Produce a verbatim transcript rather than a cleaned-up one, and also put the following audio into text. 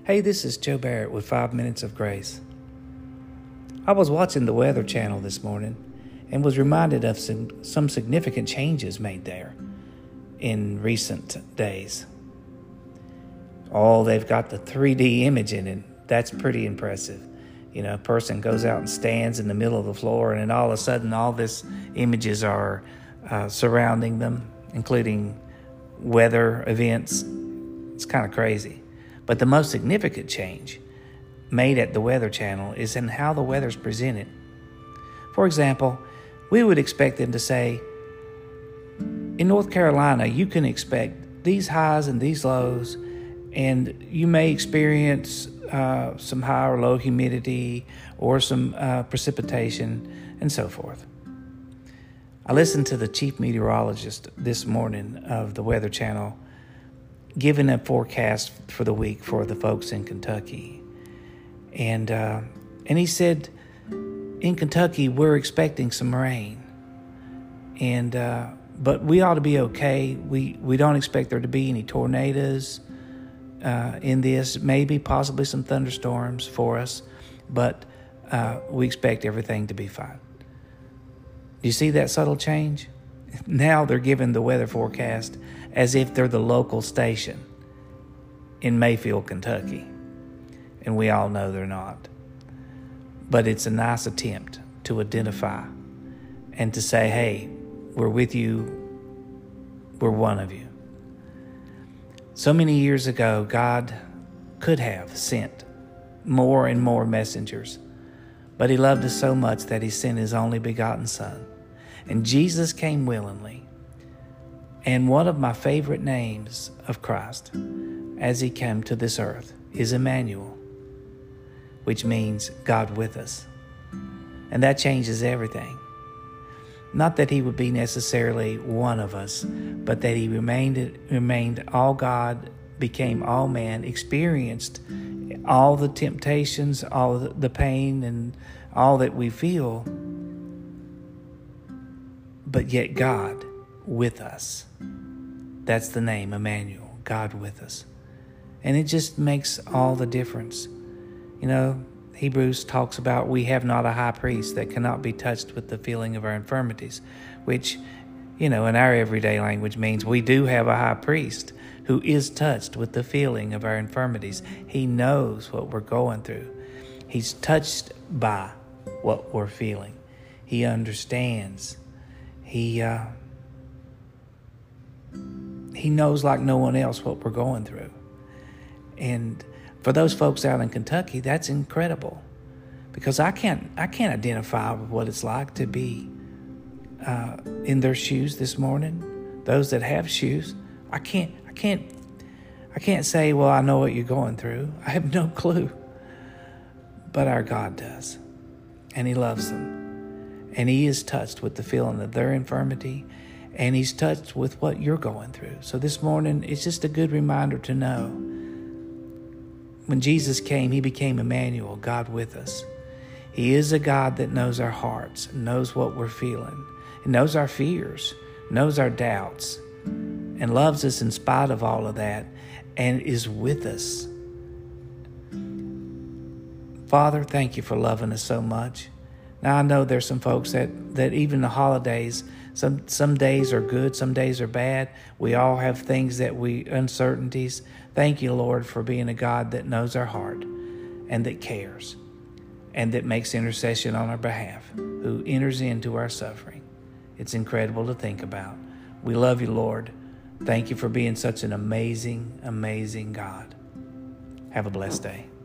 Hey, this is Joe Barrett with Five Minutes of Grace. I was watching the Weather Channel this morning and was reminded of some, some significant changes made there in recent days. Oh, they've got the three D imaging, and that's pretty impressive. You know, a person goes out and stands in the middle of the floor, and then all of a sudden all this images are uh, surrounding them, including weather events. It's kind of crazy. But the most significant change made at the Weather Channel is in how the weather's presented. For example, we would expect them to say, in North Carolina, you can expect these highs and these lows, and you may experience uh, some high or low humidity or some uh, precipitation and so forth. I listened to the chief meteorologist this morning of the Weather Channel giving a forecast for the week for the folks in Kentucky. And uh, and he said, in Kentucky, we're expecting some rain. And uh, but we ought to be okay. We, we don't expect there to be any tornadoes uh, in this, maybe possibly some thunderstorms for us, but uh, we expect everything to be fine. Do you see that subtle change? Now they're giving the weather forecast as if they're the local station in Mayfield, Kentucky. And we all know they're not. But it's a nice attempt to identify and to say, hey, we're with you, we're one of you. So many years ago, God could have sent more and more messengers, but he loved us so much that he sent his only begotten Son. And Jesus came willingly. And one of my favorite names of Christ as he came to this earth is Emmanuel, which means God with us. And that changes everything. Not that he would be necessarily one of us, but that he remained, remained all God, became all man, experienced all the temptations, all the pain, and all that we feel, but yet God with us. That's the name, Emmanuel, God with us. And it just makes all the difference. You know, Hebrews talks about we have not a high priest that cannot be touched with the feeling of our infirmities, which, you know, in our everyday language means we do have a high priest who is touched with the feeling of our infirmities. He knows what we're going through. He's touched by what we're feeling. He understands. He uh, he knows like no one else what we're going through. And for those folks out in Kentucky, that's incredible, because I can't I can't identify with what it's like to be uh, in their shoes this morning. Those that have shoes, I can't I can't I can't say, well, I know what you're going through. I have no clue. But our God does, and he loves them. And he is touched with the feeling of their infirmity, and he's touched with what you're going through. So this morning, it's just a good reminder to know when Jesus came, he became Emmanuel, God with us. He is a God that knows our hearts, knows what we're feeling, and knows our fears, knows our doubts, and loves us in spite of all of that, and is with us. Father, thank you for loving us so much. Now, I know there's some folks that, that even the holidays, some some days are good, some days are bad. We all have things that we, uncertainties. Thank you, Lord, for being a God that knows our heart and that cares and that makes intercession on our behalf, who enters into our suffering. It's incredible to think about. We love you, Lord. Thank you for being such an amazing, amazing God. Have a blessed day.